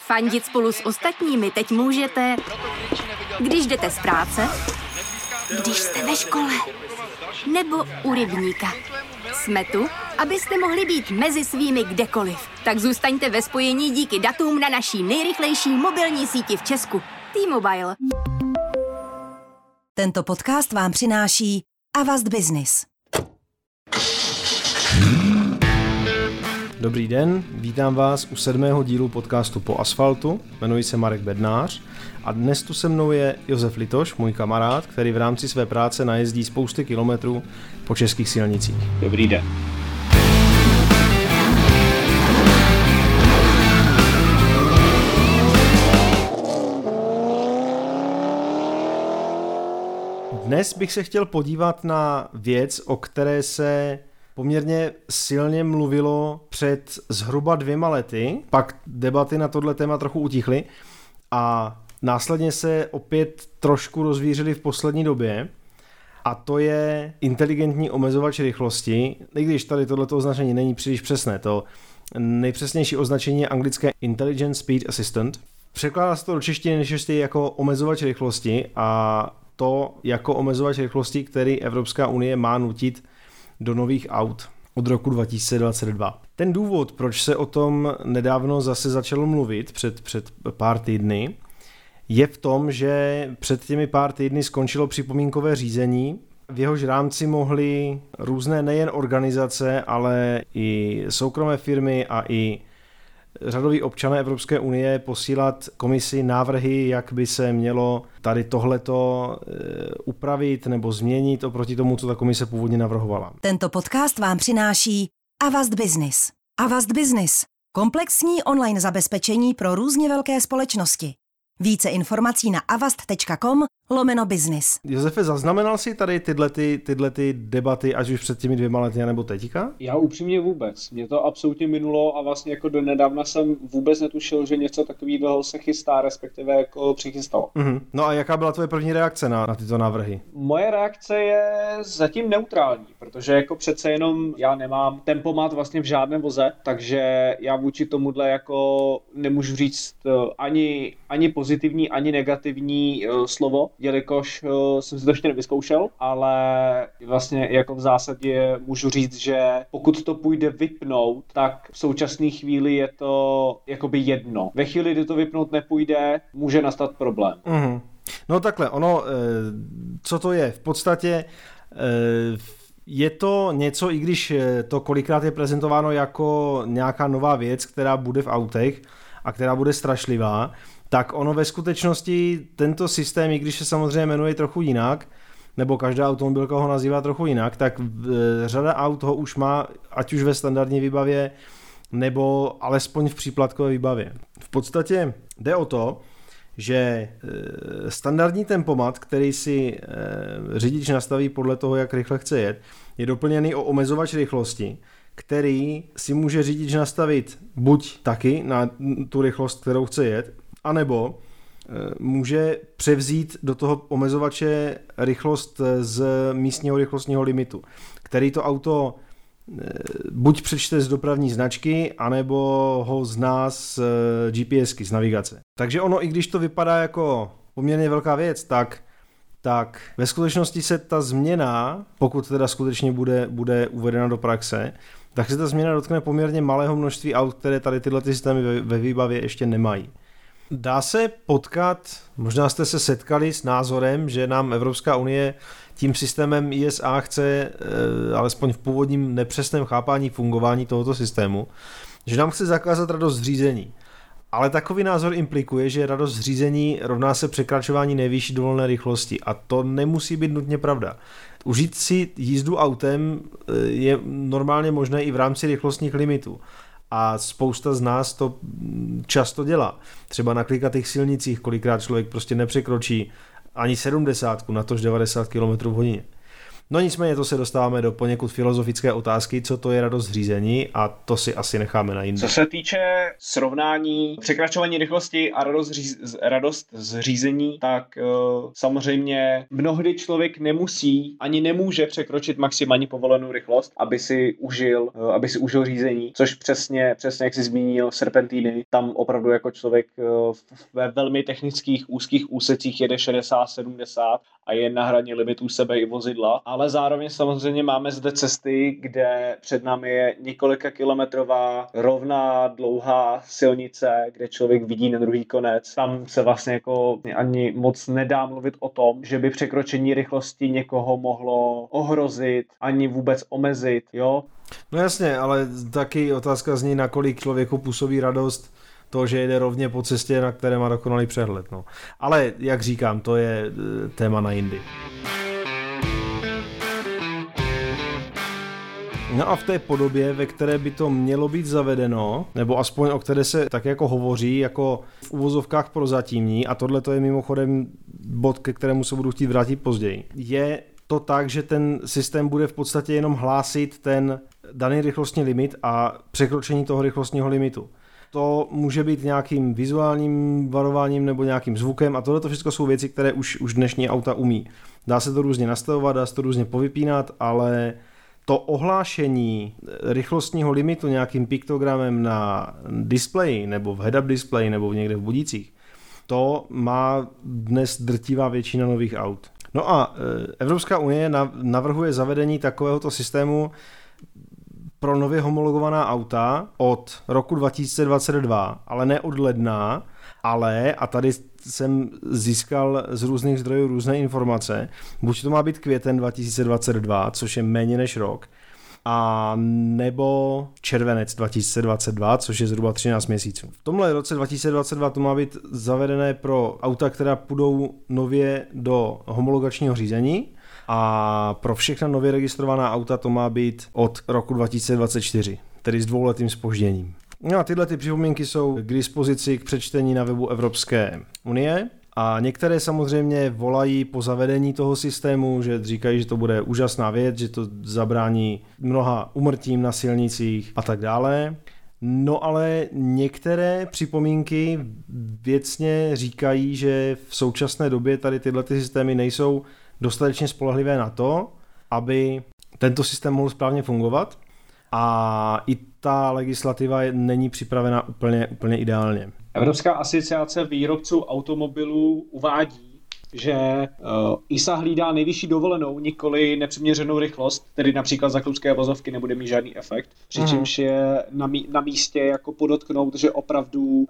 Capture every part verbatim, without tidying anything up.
Fandit spolu s ostatními teď můžete, když jdete z práce, když jste ve škole, nebo u rybníka. Jsme tu, abyste mohli být mezi svými kdekoliv. Tak zůstaňte ve spojení díky datům na naší nejrychlejší mobilní síti v Česku. T-Mobile. Tento podcast vám přináší Avast Business. Dobrý den, vítám vás u sedmého dílu podcastu Po asfaltu. Jmenuji se Marek Bednář a dnes tu se mnou je Josef Litoš, můj kamarád, který v rámci své práce najezdí spousty kilometrů po českých silnicích. Dobrý den. Dnes bych se chtěl podívat na věc, o které se poměrně silně mluvilo před zhruba dvěma lety, pak debaty na tohle téma trochu utichly a následně se opět trošku rozvířily v poslední době, a to je inteligentní omezovač rychlosti, i když tady tohleto označení není příliš přesné. To nejpřesnější označení je anglické Intelligent Speed Assistant. Překládá se to do češtiny nejčastěji jako omezovač rychlosti a to jako omezovač rychlosti, který Evropská unie má nutit do nových aut od roku dva tisíce dvacet dva. Ten důvod, proč se o tom nedávno zase začalo mluvit před, před pár týdny, je v tom, že před těmi pár týdny skončilo připomínkové řízení, v jehož rámci mohly různé nejen organizace, ale i soukromé firmy a i řadoví občané Evropské unie posílat komisi návrhy, jak by se mělo tady tohleto upravit nebo změnit oproti tomu, co ta komise původně navrhovala. Tento podcast vám přináší Avast Business. Avast Business. Komplexní online zabezpečení pro různě velké společnosti. Více informací na avast tečka com lomeno business. Josefe, zaznamenal jsi tady tyhle, ty, tyhle ty debaty, ať už před těmi dvěma lety, nebo teďka? Já upřímně vůbec. Mě to absolutně minulo a vlastně jako do nedávna jsem vůbec netušil, že něco takového se chystá, respektive jako přichystalo. Mm-hmm. No a jaká byla tvoje první reakce na, na tyto návrhy? Moje reakce je zatím neutrální, protože jako přece jenom já nemám tempomat vlastně v žádném voze, takže já vůči tomuhle jako nemůžu říct ani, ani pozitivní, ani negativní uh, slovo, jelikož uh, jsem si to ještě nevyzkoušel, ale vlastně jako v zásadě můžu říct, že pokud to půjde vypnout, tak v současné chvíli je to jakoby jedno. Ve chvíli, kdy to vypnout nepůjde, může nastat problém. Mm-hmm. No takhle, ono, co to je? V podstatě je to něco, i když to kolikrát je prezentováno jako nějaká nová věc, která bude v autech a která bude strašlivá, tak ono ve skutečnosti tento systém, i když se samozřejmě jmenuje trochu jinak, nebo každá automobilka ho nazývá trochu jinak, tak řada aut ho už má, ať už ve standardní výbavě, nebo alespoň v příplatkové výbavě. V podstatě jde o to, že standardní tempomat, který si řidič nastaví podle toho, jak rychle chce jet, je doplněný o omezovač rychlosti, který si může řidič nastavit buď taky na tu rychlost, kterou chce jet, anebo může převzít do toho omezovače rychlost z místního rychlostního limitu, který to auto buď přečte z dopravní značky, anebo ho zná z GPSky, z navigace. Takže ono, i když to vypadá jako poměrně velká věc, tak, tak ve skutečnosti se ta změna, pokud teda skutečně bude, bude uvedena do praxe, tak se ta změna dotkne poměrně malého množství aut, které tady tyhle ty systémy ve, ve výbavě ještě nemají. Dá se potkat, možná jste se setkali s názorem, že nám Evropská unie tím systémem I S A chce, e, alespoň v původním nepřesném chápání fungování tohoto systému, že nám chce zakázat radost z řízení. Ale takový názor implikuje, že radost z řízení rovná se překračování nejvyšší dovolené rychlosti a to nemusí být nutně pravda. Užít si jízdu autem je normálně možné i v rámci rychlostních limitů. A spousta z nás to často dělá. Třeba na klikatých silnicích, kolikrát člověk prostě nepřekročí ani sedmdesát, natož devadesát kilometrů v hodině. No nicméně to se dostáváme do poněkud filozofické otázky, co to je radost řízení a to si asi necháme na jindy. Co se týče srovnání překračování rychlosti a radost, říz, radost z řízení, tak uh, samozřejmě mnohdy člověk nemusí ani nemůže překročit maximální povolenou rychlost, aby si užil, uh, aby si užil řízení, což přesně, přesně jak jsi zmínil serpentíny, tam opravdu jako člověk uh, ve velmi technických úzkých úsecích jede šedesát sedmdesát a je na hraně limitů sebe i vozidla, ale zároveň samozřejmě máme zde cesty, kde před námi je několika kilometrová rovná, dlouhá silnice, kde člověk vidí na druhý konec. Tam se vlastně jako ani moc nedá mluvit o tom, že by překročení rychlosti někoho mohlo ohrozit, ani vůbec omezit, jo? No jasně, ale taky otázka zní, nakolik člověku působí radost to, že jede rovně po cestě, na které má dokonalý přehled. No. Ale jak říkám, to je téma na jindy. No a v té podobě, ve které by to mělo být zavedeno, nebo aspoň o které se tak jako hovoří, jako v uvozovkách prozatímní, a tohle to je mimochodem bod, ke kterému se budu chtít vrátit později, je to tak, že ten systém bude v podstatě jenom hlásit ten daný rychlostní limit a překročení toho rychlostního limitu. To může být nějakým vizuálním varováním nebo nějakým zvukem a tohle to všechno jsou věci, které už, už dnešní auta umí. Dá se to různě nastavovat, dá se to různě povypínat, ale to ohlášení rychlostního limitu nějakým piktogramem na displeji nebo v head-up displeji nebo někde v budících, to má dnes drtivá většina nových aut. No a Evropská unie navrhuje zavedení takovéhoto systému pro nově homologovaná auta od roku dva tisíce dvacet dva, ale ne od ledna, ale, a tady jsem získal z různých zdrojů různé informace, buď to má být květen dva tisíce dvacet dva, což je méně než rok, a nebo červenec dva tisíce dvacet dva, což je zhruba třináct měsíců. V tomhle roce dva tisíce dvacet dva to má být zavedené pro auta, která půjdou nově do homologačního řízení, a pro všechna nově registrovaná auta to má být od roku dva tisíce dvacet čtyři, tedy s dvouletým zpožděním. No a tyhle ty připomínky jsou k dispozici k přečtení na webu Evropské unie a některé samozřejmě volají po zavedení toho systému, že říkají, že to bude úžasná věc, že to zabrání mnoha úmrtím na silnicích a tak dále. No ale některé připomínky věcně říkají, že v současné době tady tyhle ty systémy nejsou dostatečně spolehlivé na to, aby tento systém mohl správně fungovat a i ta legislativa není připravena úplně, úplně ideálně. Evropská asociace výrobců automobilů uvádí, že uh, I S A hlídá nejvyšší dovolenou, nikoli nepřiměřenou rychlost, tedy například za klubské vozovky nebude mít žádný efekt, přičemž je na, mí- na místě jako podotknout, že opravdu uh,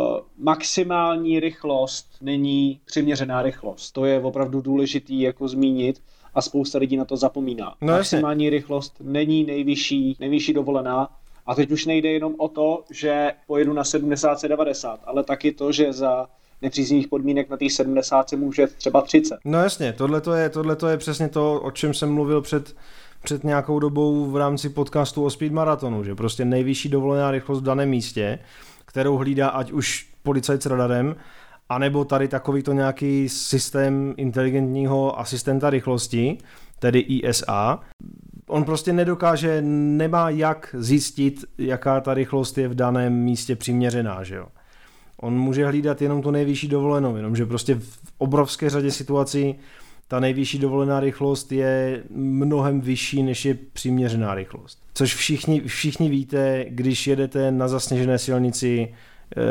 maximální rychlost není přiměřená rychlost. To je opravdu důležitý jako zmínit a spousta lidí na to zapomíná. No, maximální jasně. Rychlost není nejvyšší, nejvyšší dovolená. A teď už nejde jenom o to, že pojedu na sedmdesát devadesát, ale taky to, že za nepříznivých podmínek na té sedmdesát může třeba třicet. No jasně, tohle je, tohleto je přesně to, o čem jsem mluvil před, před nějakou dobou v rámci podcastu o Speed Maratonu, že prostě nejvyšší dovolená rychlost v daném místě, kterou hlídá ať už policajt s radarem, anebo tady takovýto nějaký systém inteligentního asistenta rychlosti, tedy I S A. On prostě nedokáže, nemá jak zjistit, jaká ta rychlost je v daném místě přiměřená, že jo. On může hlídat jenom tu nejvyšší dovolenou, jenomže prostě v obrovské řadě situací ta nejvyšší dovolená rychlost je mnohem vyšší, než je přiměřená rychlost. Což všichni, všichni víte, když jedete na zasněžené silnici e,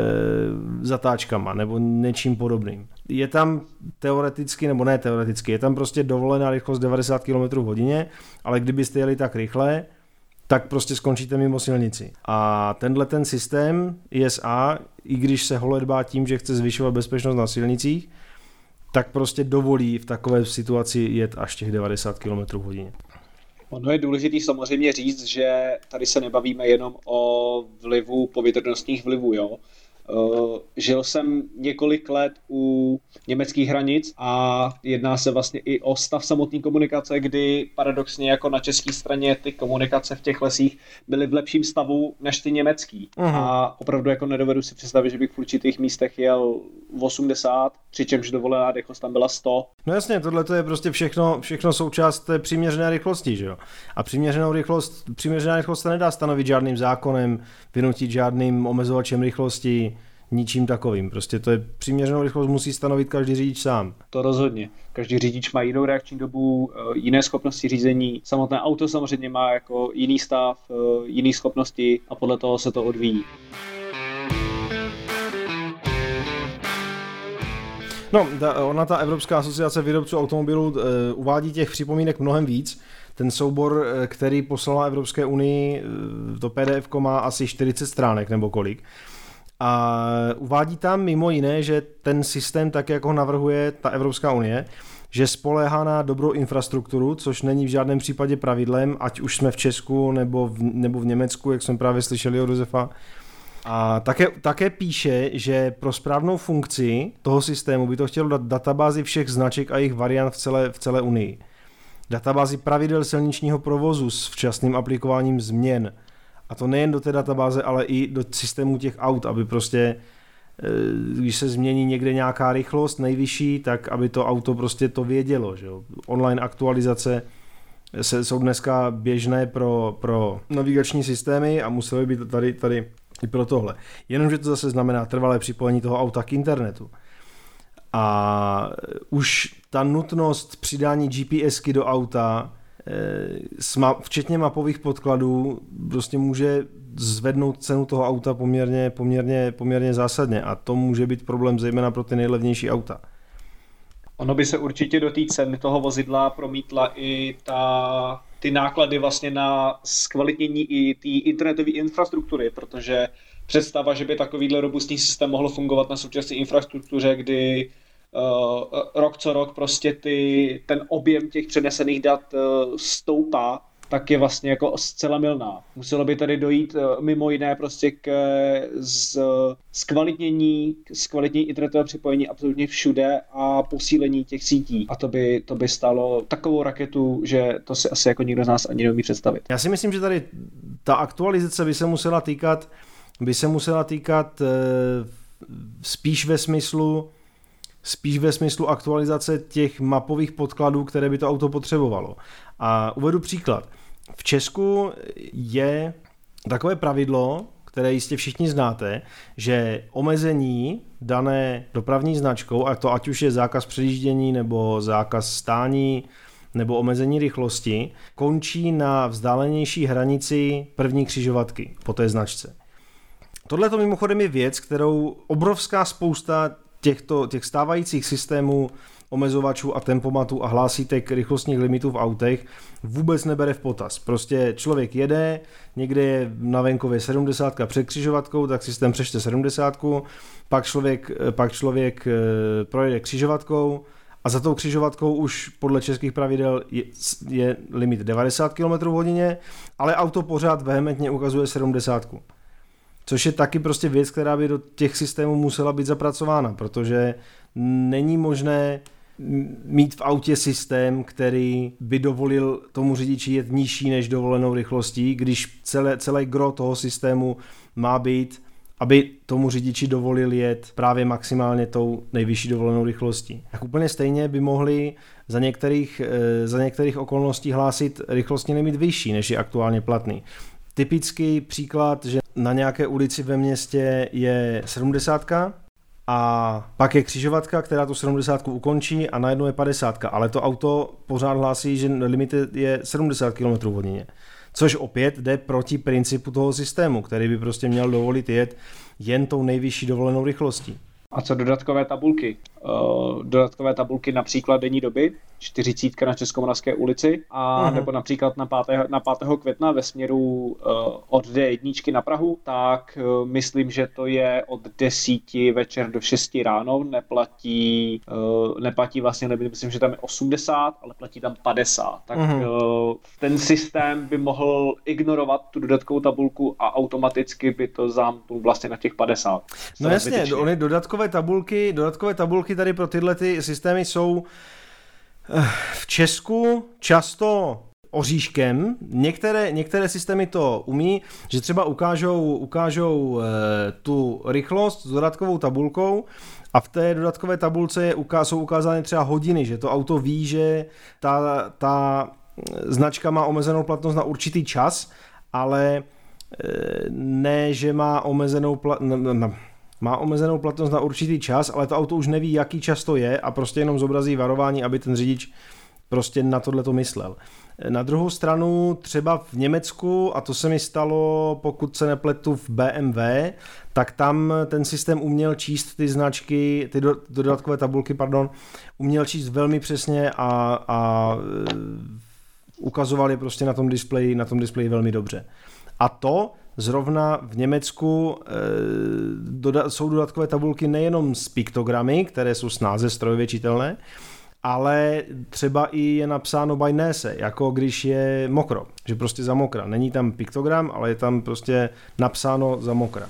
zatáčkama nebo něčím podobným. Je tam teoreticky, nebo ne teoreticky, je tam prostě dovolená rychlost devadesát kilometrů v hodině, ale kdybyste jeli tak rychle, tak prostě skončíte mimo silnici. A tenhle ten systém I S A, i když se holedbá tím, že chce zvyšovat bezpečnost na silnicích, tak prostě dovolí v takové situaci jet až těch devadesát kilometrů v hodině. Ono je důležité samozřejmě říct, že tady se nebavíme jenom o vlivu povětrnostních vlivů, jo? žil jsem několik let u německých hranic a jedná se vlastně i o stav samotné komunikace, kdy paradoxně jako na české straně ty komunikace v těch lesích byly v lepším stavu než ty německý. Uh-huh. A opravdu jako nedovedu si představit, že bych v určitých místech jel osmdesát, přičemž dovolená rychlost tam byla sto. No jasně, tohle to je prostě všechno, všechno součást té přiměřené rychlosti, že jo? A přiměřenou rychlost, přiměřená rychlost se nedá stanovit žádným zákonem, vynutit žádným omezovačem rychlosti, ničím takovým. Prostě to je přiměřenou rychlost musí stanovit každý řidič sám. To rozhodně. Každý řidič má jinou reakční dobu, jiné schopnosti řízení. Samotné auto samozřejmě má jako jiný stav, jiné schopnosti a podle toho se to odvíjí. No, ta, ona ta Evropská asociace výrobců automobilů e, uvádí těch připomínek mnohem víc. Ten soubor, e, který poslala Evropské unii, e, to P D F má asi čtyřicet stránek nebo kolik. A uvádí tam mimo jiné, že ten systém, tak jak ho navrhuje ta Evropská unie, že spoléhá na dobrou infrastrukturu, což není v žádném případě pravidlem, ať už jsme v Česku nebo v, nebo v Německu, jak jsme právě slyšeli od Josefa. A také, také píše, že pro správnou funkci toho systému by to chtělo dát databázi všech značek a jejich variant v celé, v celé Unii. Databázi pravidel silničního provozu s včasným aplikováním změn. A to nejen do té databáze, ale i do systému těch aut, aby prostě, když se změní někde nějaká rychlost nejvyšší, tak aby to auto prostě to vědělo. Že jo? Online aktualizace se, jsou dneska běžné pro, pro navigační systémy a musely být tady, tady i pro tohle. Jenomže to zase znamená trvalé připojení toho auta k internetu. A už ta nutnost přidání GPSky do auta, včetně mapových podkladů, prostě může zvednout cenu toho auta poměrně, poměrně, poměrně zásadně. A to může být problém zejména pro ty nejlevnější auta. Ono by se určitě do té ceny toho vozidla promítla i ta, ty náklady vlastně na zkvalitnění i té internetové infrastruktury, protože představa, že by takovýhle robustní systém mohl fungovat na současné infrastruktuře, kdy uh, rok co rok prostě ty, ten objem těch přenesených dat uh, stoupá, tak je vlastně jako zcela mylná. Muselo by tady dojít mimo jiné prostě k z, zkvalitnění, zkvalitnění internetového připojení absolutně všude a posílení těch sítí. A to by, to by stálo takovou raketu, že to si asi jako nikdo z nás ani neumí představit. Já si myslím, že tady ta aktualizace by se musela týkat, by se musela týkat e, spíš ve smyslu spíš ve smyslu aktualizace těch mapových podkladů, které by to auto potřebovalo. A uvedu příklad. V Česku je takové pravidlo, které jistě všichni znáte, že omezení dané dopravní značkou, a to ať už je zákaz předjíždění nebo zákaz stání nebo omezení rychlosti, končí na vzdálenější hranici první křižovatky po té značce. Tohle to mimochodem je věc, kterou obrovská spousta těchto, těch stávajících systémů omezovačů a tempomatů a hlásítek rychlostních limitů v autech vůbec nebere v potaz. Prostě člověk jede, někde je na venkově sedmdesátka před křižovatkou, tak systém přečte sedmdesátku, pak člověk, pak člověk projede křižovatkou a za tou křižovatkou už podle českých pravidel je, je limit devadesát kilometrů v hodině, ale auto pořád vehementně ukazuje sedmdesátku. Což je taky prostě věc, která by do těch systémů musela být zapracována, protože není možné mít v autě systém, který by dovolil tomu řidiči jet nižší než dovolenou rychlostí, když celé, celé gro toho systému má být, aby tomu řidiči dovolil jet právě maximálně tou nejvyšší dovolenou rychlostí. Tak úplně stejně by mohli za některých, za některých okolností hlásit rychlostní limit vyšší, než je aktuálně platný. Typický příklad, že na nějaké ulici ve městě je sedmdesátka a pak je křižovatka, která tu sedmdesátku ukončí a najednou je padesátka, ale to auto pořád hlásí, že limit je sedmdesát kilometrů v hodině. Což opět jde proti principu toho systému, který by prostě měl dovolit jet jen tou nejvyšší dovolenou rychlostí. A co dodatkové tabulky? uh, dodatkové tabulky například denní doby, čtyřicítka na Českomoravské ulici, a uh-huh. nebo například na pátého, na pátého května ve směru uh, od D jedna na Prahu, tak uh, myslím, že to je od desíti večer do šesti ráno, neplatí, uh, neplatí vlastně, nebyl, myslím, že tam je osmdesát, ale platí tam padesát. Tak uh-huh. uh, ten systém by mohl ignorovat tu dodatkovou tabulku a automaticky by to zamknul vlastně na těch padesát. No jasně, ony dodatkové tabulky, dodatkové tabulky tady pro tyhle ty systémy jsou v Česku často oříškem. Některé, některé systémy to umí, že třeba ukážou, ukážou e, tu rychlost s dodatkovou tabulkou a v té dodatkové tabulce je, jsou ukázány třeba hodiny, že to auto ví, že ta, ta značka má omezenou platnost na určitý čas, ale ne, že má omezenou platnost, má omezenou platnost na určitý čas, ale to auto už neví, jaký čas to je a prostě jenom zobrazí varování, aby ten řidič prostě na tohle to myslel. Na druhou stranu třeba v Německu, a to se mi stalo, pokud se nepletu, v B M W, tak tam ten systém uměl číst ty značky, ty dodatkové tabulky, pardon, uměl číst velmi přesně a, a ukazoval je prostě na tom displeji, na tom displeji velmi dobře. A to zrovna v Německu e, doda- jsou dodatkové tabulky nejenom s piktogramy, které jsou snáze strojově čitelné, ale třeba i je napsáno by Näse, jako když je mokro, že prostě za mokra. Není tam piktogram, ale je tam prostě napsáno za mokra.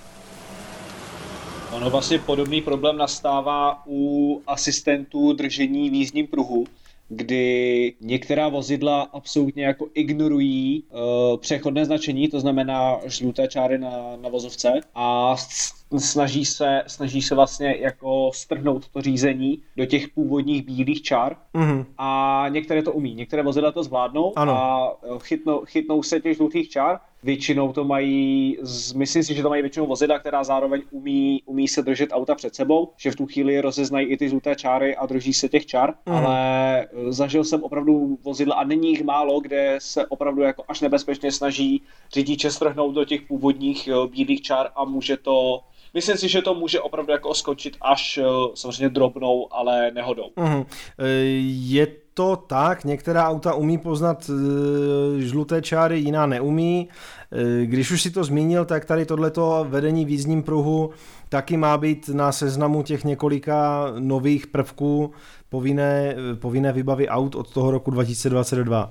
Ono vlastně podobný problém nastává u asistentů držení v jízdním pruhu, kdy některá vozidla absolutně jako ignorují uh, přechodné značení, to znamená žluté čáry na, na vozovce, a snaží se, snaží se vlastně jako strhnout to řízení do těch původních bílých čár, mm-hmm. a některé to umí, některé vozidla to zvládnou, ano. A chytnou, chytnou se těch žlutých čár. Většinou to mají, myslím si, že to mají většinou vozidla, která zároveň umí, umí se držet auta před sebou, že v tu chvíli rozeznají i ty žluté čáry a drží se těch čár, mm. ale zažil jsem opravdu vozidla a není jich málo, kde se opravdu jako až nebezpečně snaží řidiče strhnout do těch původních bílých čár a může to, myslím si, že to může opravdu jako skočit až samozřejmě drobnou, ale nehodou. Mm. Je to tak, některá auta umí poznat e, žluté čáry, jiná neumí. E, když už si to zmínil, tak tady tohleto vedení v jízdním pruhu taky má být na seznamu těch několika nových prvků povinné, povinné výbavy aut od toho roku dva tisíce dvacet dva.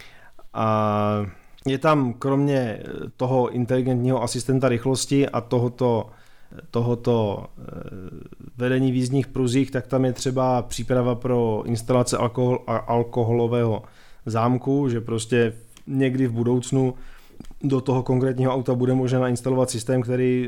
A je tam kromě toho inteligentního asistenta rychlosti a tohoto tohoto vedení v jízdních pruzích, tak tam je třeba příprava pro instalace alkohol, alkoholového zámku, že prostě někdy v budoucnu do toho konkrétního auta bude možné nainstalovat systém, který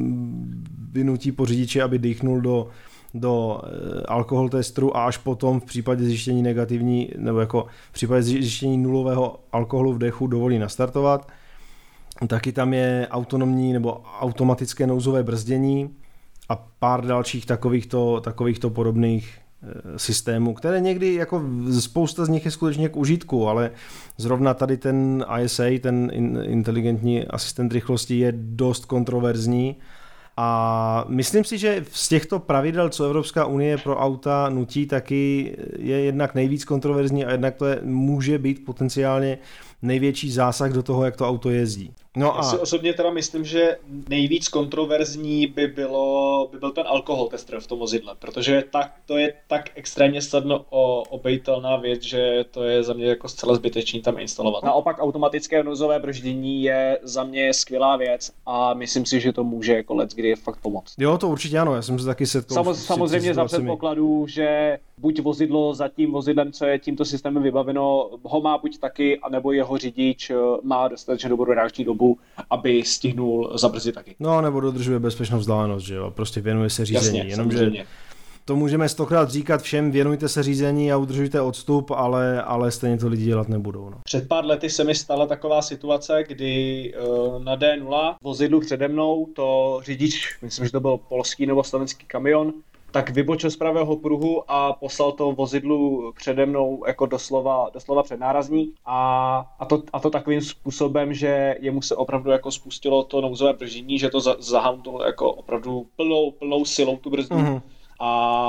vynutí po řidiči, aby dýchnul do, do alkohol testru a až potom v případě zjištění negativní, nebo jako v případě zjištění nulového alkoholu v dechu dovolí nastartovat. Taky tam je autonomní nebo automatické nouzové brzdění a pár dalších takovýchto, takovýchto podobných e, systémů, které někdy jako spousta z nich je skutečně k užitku, ale zrovna tady ten I S A, ten in, inteligentní asistent rychlosti, je dost kontroverzní. A myslím si, že z těchto pravidel, co Evropská unie pro auta nutí, taky je jednak nejvíc kontroverzní a jednak to je, může být potenciálně největší zásah do toho, jak to auto jezdí. No Já a... si osobně teda myslím, že nejvíc kontroverzní by, bylo, by byl ten alkohol tester v tom vozidle, protože tak, to je tak extrémně snadno obejitelná věc, že to je za mě jako zcela zbytečný tam instalovat. Naopak automatické nouzové brždění je za mě skvělá věc a myslím si, že to může jako leckdy fakt pomoct. Jo, to určitě ano, já jsem se taky setkal. Samo, samozřejmě za předpokladu, že buď vozidlo za tím vozidlem, co je tímto systémem vybaveno, ho má buď taky, anebo jeho řidič má dostatečně dobrou reakční dobu, aby stihnul zabrzdit taky. No, nebo dodržuje bezpečnou vzdálenost, že jo, prostě věnuje se řízení. Jasně, jenomže to můžeme stokrát říkat všem, věnujte se řízení a udržujte odstup, ale, ale stejně to lidi dělat nebudou. No. Před pár lety se mi stala taková situace, kdy uh, na D nula vozidlu přede mnou to řidič, myslím, že to byl polský nebo slovenský kamion, tak vybočil z pravého pruhu a poslal to vozidlu přede mnou jako doslova, doslova před nárazník a, a, to, a to takovým způsobem, že jemu se opravdu jako spustilo to nouzové brždění, že to za, zahamtlo jako opravdu plnou, plnou silou tu brzdu. Mm-hmm. A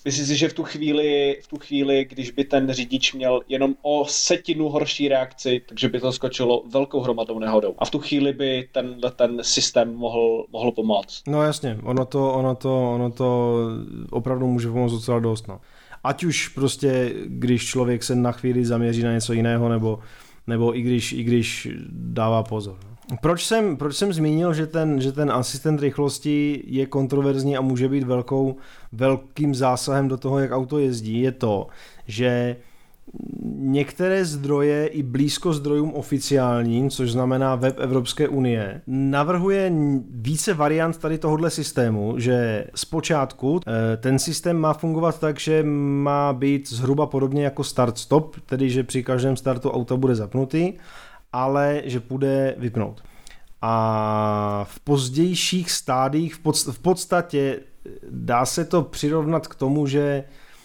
Myslím si, že v tu chvíli, v tu chvíli, když by ten řidič měl jenom o setinu horší reakci, takže by to skočilo velkou hromadou nehodou. A v tu chvíli by ten, ten systém mohl, mohl pomoct. No jasně, ono to, ono to, ono to opravdu může pomoct docela dost. No. Ať už prostě, když člověk se na chvíli zaměří na něco jiného, nebo, nebo i, když, i když dává pozor. Proč jsem, proč jsem zmínil, že ten, že ten asistent rychlosti je kontroverzní a může být velkou, velkým zásahem do toho, jak auto jezdí, je to, že některé zdroje i blízko zdrojům oficiálním, což znamená web Evropské unie, navrhuje více variant tady tohohle systému, že zpočátku ten systém má fungovat tak, že má být zhruba podobně jako start-stop, tedy že při každém startu auta bude zapnutý, ale že půjde vypnout. A v pozdějších stádiích v podstatě dá se to přirovnat k tomu, že,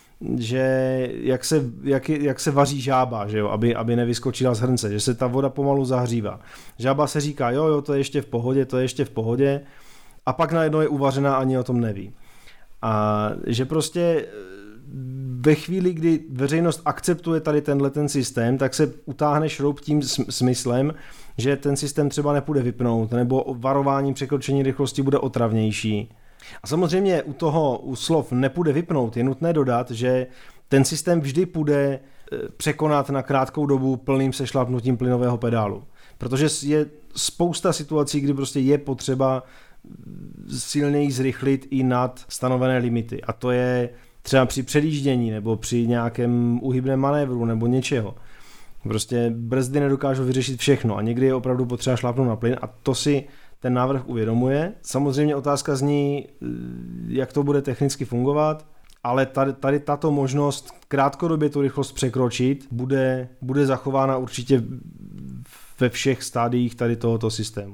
že jak, se, jak, jak se vaří žába, že jo? Aby, aby nevyskočila z hrnce, že se ta voda pomalu zahřívá. Žába se říká, jo, jo, to je ještě v pohodě, to je ještě v pohodě, a pak najednou je uvařená, ani o tom neví. A že prostě ve chvíli, kdy veřejnost akceptuje tady tenhle ten systém, tak se utáhne šroub tím smyslem, že ten systém třeba nepůjde vypnout, nebo varování překročení rychlosti bude otravnější. A samozřejmě u toho, u slov nepůjde vypnout, je nutné dodat, že ten systém vždy půjde překonat na krátkou dobu plným sešlapnutím plynového pedálu. Protože je spousta situací, kdy prostě je potřeba silněji zrychlit i nad stanovené limity. A to je třeba při předjíždění nebo při nějakém uhybném manévru nebo něčeho. Prostě brzdy nedokážou vyřešit všechno a někdy je opravdu potřeba šlápnout na plyn a to si ten návrh uvědomuje. Samozřejmě otázka zní, jak to bude technicky fungovat, ale tady, tady tato možnost krátkodobě tu rychlost překročit bude, bude zachována určitě ve všech stádiích tady tohoto systému.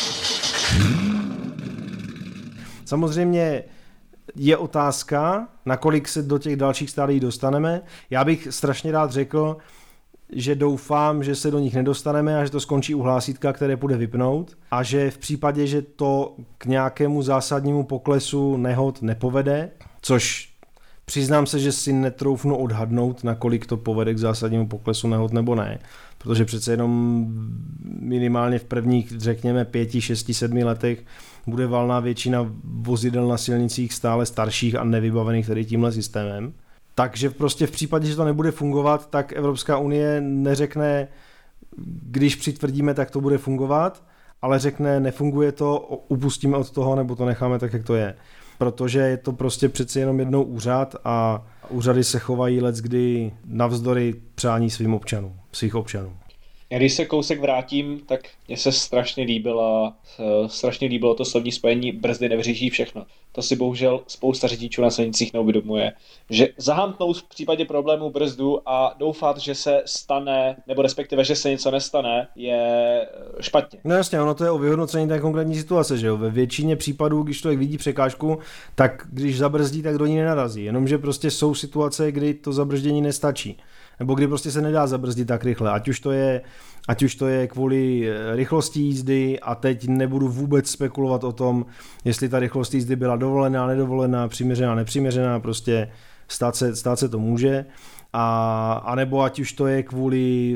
Samozřejmě je otázka, nakolik se do těch dalších stádií dostaneme. Já bych strašně rád řekl, že doufám, že se do nich nedostaneme a že to skončí u hlásítka, které půjde vypnout a že v případě, že to k nějakému zásadnímu poklesu nehod nepovede, což přiznám se, že si netroufnu odhadnout, nakolik to povede k zásadnímu poklesu nehod nebo ne, protože přece jenom minimálně v prvních, řekněme, pěti, šesti, sedmi letech bude valná většina vozidel na silnicích stále starších a nevybavených tady tímhle systémem. Takže prostě v případě, že to nebude fungovat, tak Evropská unie neřekne, když přitvrdíme, tak to bude fungovat, ale řekne, nefunguje to, upustíme od toho, nebo to necháme tak, jak to je. Protože je to prostě přeci jenom jednou úřad a úřady se chovají leckdy navzdory přání svým občanům, svých občanů. Já když se kousek vrátím, tak mně se strašně líbila, strašně líbilo to slovní spojení brzdy nevyřeší všechno. To si bohužel spousta řidičů na silnicích neuvědomuje, že zahantnout v případě problému brzdu a doufat, že se stane, nebo respektive, že se něco nestane, je špatně. No jasně, ono to je o vyhodnocení té konkrétní situace, že jo. Ve většině případů, když člověk vidí překážku, tak když zabrzdí, tak do ní nenarazí. Jenomže prostě jsou situace, kdy to zabrzdění nestačí. Nebo kdy prostě se nedá zabrzdit tak rychle, ať už to je, ať už to je kvůli rychlosti jízdy a teď nebudu vůbec spekulovat o tom, jestli ta rychlost jízdy byla dovolená, nedovolená, přiměřená, nepřiměřená, prostě stát se, stát se to může. A, a nebo ať už to je kvůli,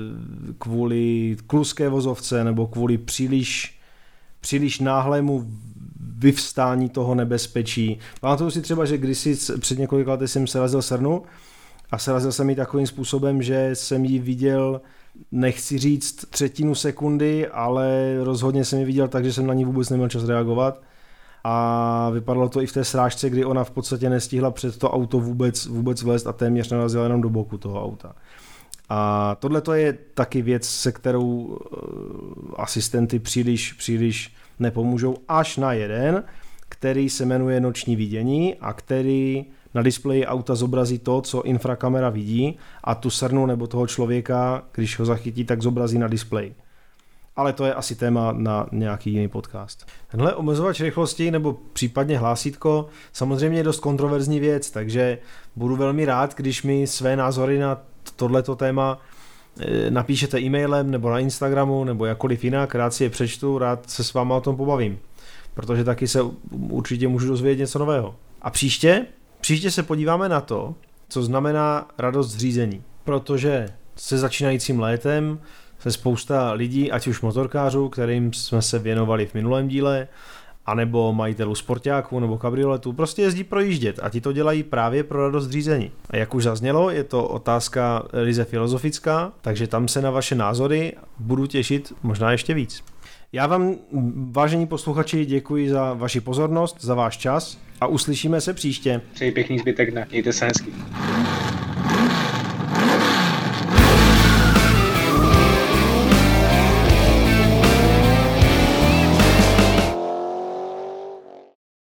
kvůli kluské vozovce nebo kvůli příliš, příliš náhlému vyvstání toho nebezpečí. Pamatuju si třeba, že kdysi před několika lety jsem se razil srnu, a srazil jsem ji takovým způsobem, že jsem ji viděl, nechci říct třetinu sekundy, ale rozhodně jsem ji viděl tak, že jsem na ní vůbec neměl čas reagovat. A vypadalo to i v té srážce, kdy ona v podstatě nestihla před to auto vůbec, vůbec vlézt a téměř narazila jenom do boku toho auta. A tohle to je taky věc, se kterou asistenty příliš, příliš nepomůžou, až na jeden, který se jmenuje noční vidění a který na displeji auta zobrazí to, co infrakamera vidí a tu srnu nebo toho člověka, když ho zachytí, tak zobrazí na displeji. Ale to je asi téma na nějaký jiný podcast. Tenhle omezovač rychlosti nebo případně hlásítko samozřejmě je dost kontroverzní věc, takže budu velmi rád, když mi své názory na tohleto téma napíšete e-mailem nebo na Instagramu nebo jakkoliv jinak, rád si je přečtu, rád se s váma o tom pobavím, protože taky se určitě můžu dozvědět něco nového. A příště Příště se podíváme na to, co znamená radost z řízení, protože se začínajícím létem se spousta lidí, ať už motorkářů, kterým jsme se věnovali v minulém díle, anebo majitelů sportáků nebo kabrioletů, prostě jezdí projíždět a ti to dělají právě pro radost řízení. A jak už zaznělo, je to otázka ryze filozofická, takže tam se na vaše názory budu těšit možná ještě víc. Já vám, vážení posluchači, děkuji za vaši pozornost, za váš čas a uslyšíme se příště. Přeji pěkný zbytek dne, mějte se hezky.